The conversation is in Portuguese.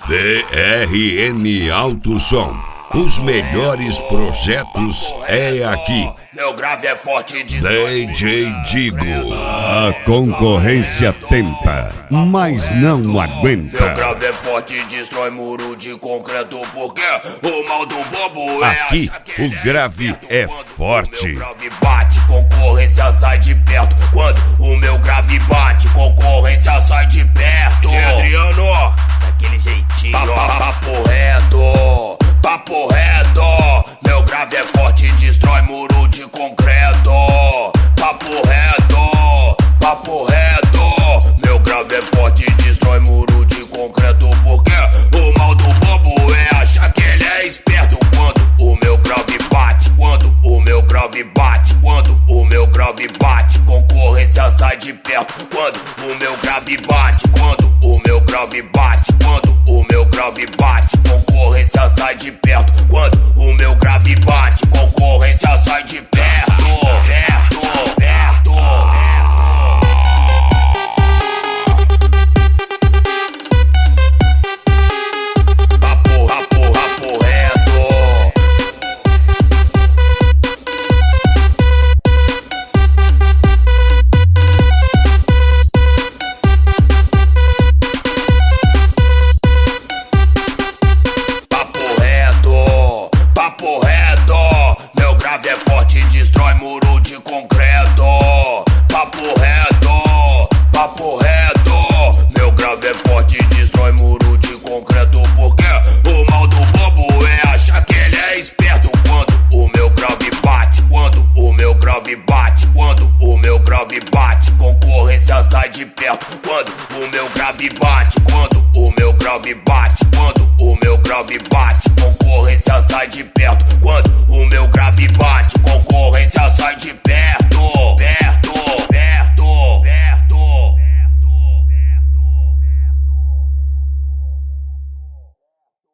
DRN Alto Som. Os melhores projetos é aqui. Meu grave é forte de DJ Digo. A concorrência tenta, mas não aguenta. Meu grave é forte e destrói muro de concreto, porque o mal do bobo é aqui o grave é forte. O meu grave bate, concorrência sai de perto. Quando o meu grave bate, concorrência sai de perto. Adriano, daquele jeitinho, papo reto. Papo reto, meu grave é forte e destrói muro de concreto. Papo reto, meu grave é forte e destrói muro de concreto, porque o mal do bobo é achar que ele é esperto. Quando o meu grave bate, quando o meu grave bate, quando o meu grave bate, concorrência sai de perto. Quando o meu grave bate, quando o meu grave bate, quando o meu grave bate, concorrência sai de perto. Quando o meu grave bate, concorrência sai de perto. Papo reto, meu grave é forte e destrói muro de concreto. Papo reto, meu grave é forte e destrói muro de concreto, porque o mal do bobo é achar que ele é esperto. Quando o meu grave bate, quando o meu grave bate, quando o meu grave bate, concorrência sai de perto. Quando o meu grave bate, quando o meu grave bate, quando o meu grave bate, concorrência